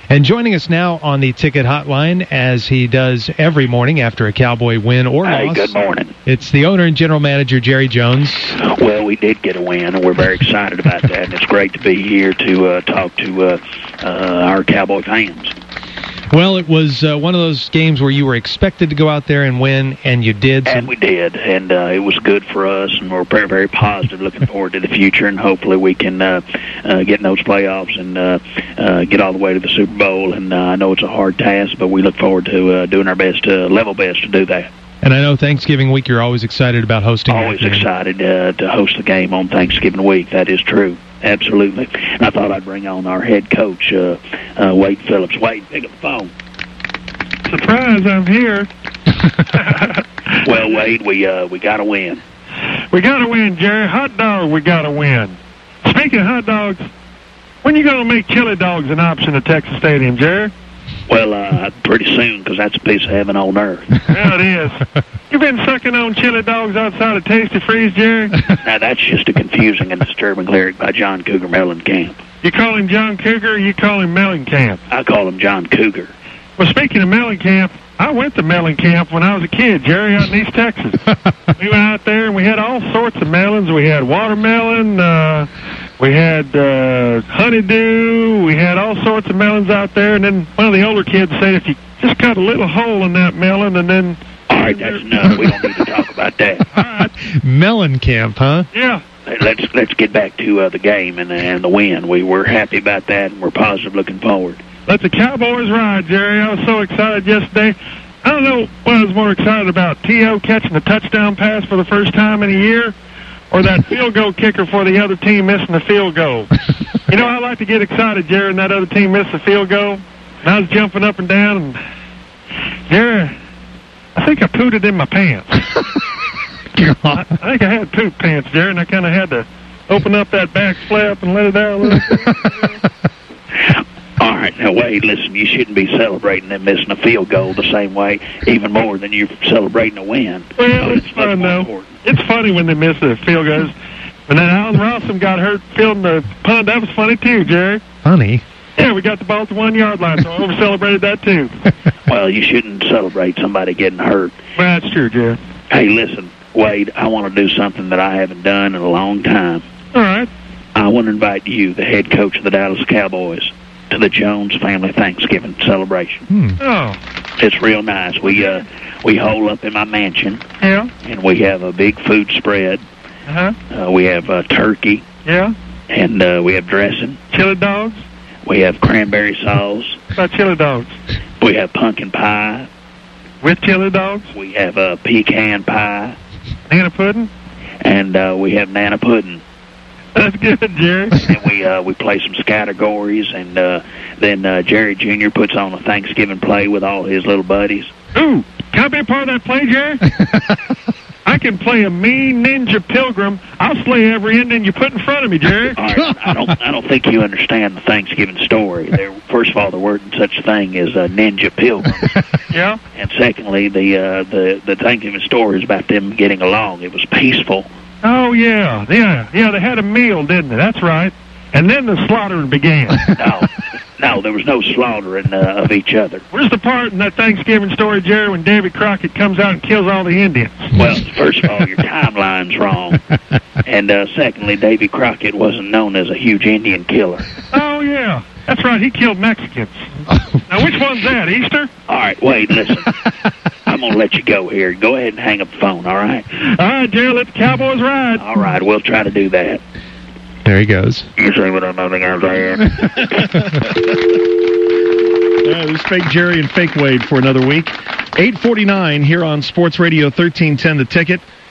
And joining us now on the ticket hotline, as he does every morning after a Cowboy win or loss. Hey, good morning. It's the owner and general manager, Jerry Jones. Well, we did get a win, and we're very excited about that. And it's great to be here to talk to our Cowboy fans. Well, it was one of those games where you were expected to go out there and win, and you did. And we did, and it was good for us, and we're very, very positive, looking forward to the future, and hopefully we can get in those playoffs and get all the way to the Super Bowl. And I know it's a hard task, but we look forward to doing our best, level best to do that. And I know Thanksgiving week you're always excited about hosting. Always excited to host the game on Thanksgiving week. That is true. Absolutely. And I thought I'd bring on our head coach, Wade Phillips. Wade, pick up the phone. Surprise, I'm here. Well, Wade, we got to win. We got to win, Jerry. Hot dog, we got to win. Speaking of hot dogs, when you going to make chili dogs an option at Texas Stadium, Jerry? Well, pretty soon, because that's a piece of heaven on earth. Yeah, it is. You been sucking on chili dogs outside of Tasty Freeze, Jerry? Now, that's just a confusing and disturbing lyric by John Cougar Mellencamp. You call him John Cougar, or you call him Mellencamp? I call him John Cougar. Well, speaking of Mellencamp, I went to Mellencamp when I was a kid, Jerry, out in East Texas. We went out there, and we had all sorts of melons. We had watermelon, we had honeydew, we had all sorts of melons out there, and then one of the older kids said, if you just cut a little hole in that melon, and then... All right, that's enough. We don't need to talk about that. All right. Mellencamp, huh? Yeah. Let's get back to the game and the win. We were happy about that, and we're positive looking forward. Let the Cowboys ride, Jerry. I was so excited yesterday. I don't know what I was more excited about, T.O. catching a touchdown pass for the first time in a year, or that field goal kicker for the other team missing the field goal. You know, I like to get excited, Jerry, and that other team missed the field goal. And I was jumping up and down, and Jerry, I think I pooted in my pants. I think I had poop pants, Jerry, and I kind of had to open up that back flap and let it out a little bit. All right, now, Wade, listen, you shouldn't be celebrating them missing a field goal the same way, even more than you're celebrating a win. Well, it's fun, though. Important. It's funny when they miss the field goals. When that Alan Rawson got hurt fielding the punt, that was funny, too, Jerry. Funny? Yeah, we got the ball at the 1 yard line, so I over-celebrated that, too. Well, you shouldn't celebrate somebody getting hurt. Well, that's true, Jerry. Hey, listen, Wade, I want to do something that I haven't done in a long time. All right. I want to invite you, the head coach of the Dallas Cowboys, to the Jones family Thanksgiving celebration. Oh. It's real nice. We hole up in my mansion. Yeah. And we have a big food spread. Uh-huh. We have turkey. Yeah. And we have dressing. Chili dogs. We have cranberry sauce. What about chili dogs? We have pumpkin pie. With chili dogs? We have pecan pie. Nana pudding? And we have nana pudding. That's good, Jerry. And we play some categories, and then Jerry Jr. puts on a Thanksgiving play with all his little buddies. Ooh, can I be a part of that play, Jerry? I can play a mean ninja pilgrim. I'll slay every Indian you put in front of me, Jerry. All right, I don't think you understand the Thanksgiving story. First of all, there weren't such a thing as ninja pilgrims. Yeah. And secondly, the Thanksgiving story is about them getting along. It was peaceful. Oh, yeah. They had a meal, didn't they? That's right. And then the slaughtering began. No, there was no slaughtering of each other. Where's the part in that Thanksgiving story, Jerry, when Davy Crockett comes out and kills all the Indians? Well, first of all, your timeline's wrong. And secondly, Davy Crockett wasn't known as a huge Indian killer. Oh, yeah. That's right. He killed Mexicans. Now, which one's that, Easter? All right, Wade, listen. I'm going to let you go here. Go ahead and hang up the phone, all right? All right, Jerry, let the Cowboys ride. All right, we'll try to do that. There he goes. You see what I'm nothing out there? There's Fake Jerry and Fake Wade for another week. 8:49 here on Sports Radio 1310 The Ticket.